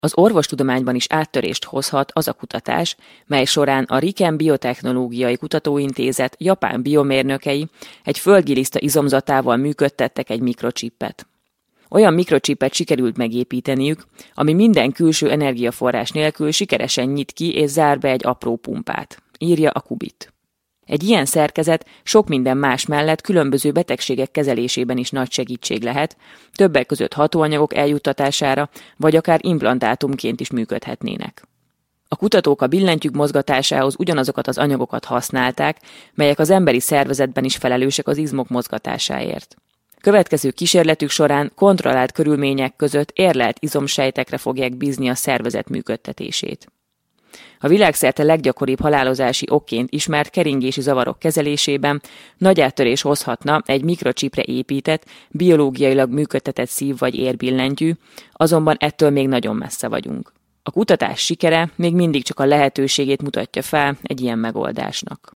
Az orvostudományban is áttörést hozhat az a kutatás, mely során a Riken Biotechnológiai Kutatóintézet japán biomérnökei egy földgiliszta izomzatával működtettek egy mikrocsippet. Olyan mikrocsippet sikerült megépíteniük, ami minden külső energiaforrás nélkül sikeresen nyit ki és zár be egy apró pumpát, írja a Kubit. Egy ilyen szerkezet sok minden más mellett különböző betegségek kezelésében is nagy segítség lehet, többek között hatóanyagok eljuttatására, vagy akár implantátumként is működhetnének. A kutatók a billentyűk mozgatásához ugyanazokat az anyagokat használták, melyek az emberi szervezetben is felelősek az izmok mozgatásáért. Következő kísérletük során kontrollált körülmények között érlelt izomsejtekre fogják bízni a szervezet működtetését. A világszerte leggyakoribb halálozási okként ismert keringési zavarok kezelésében nagy áttörés hozhatna egy mikrocsipre épített, biológiailag működtetett szív- vagy érbillentyű, azonban ettől még nagyon messze vagyunk. A kutatás sikere még mindig csak a lehetőségét mutatja fel egy ilyen megoldásnak.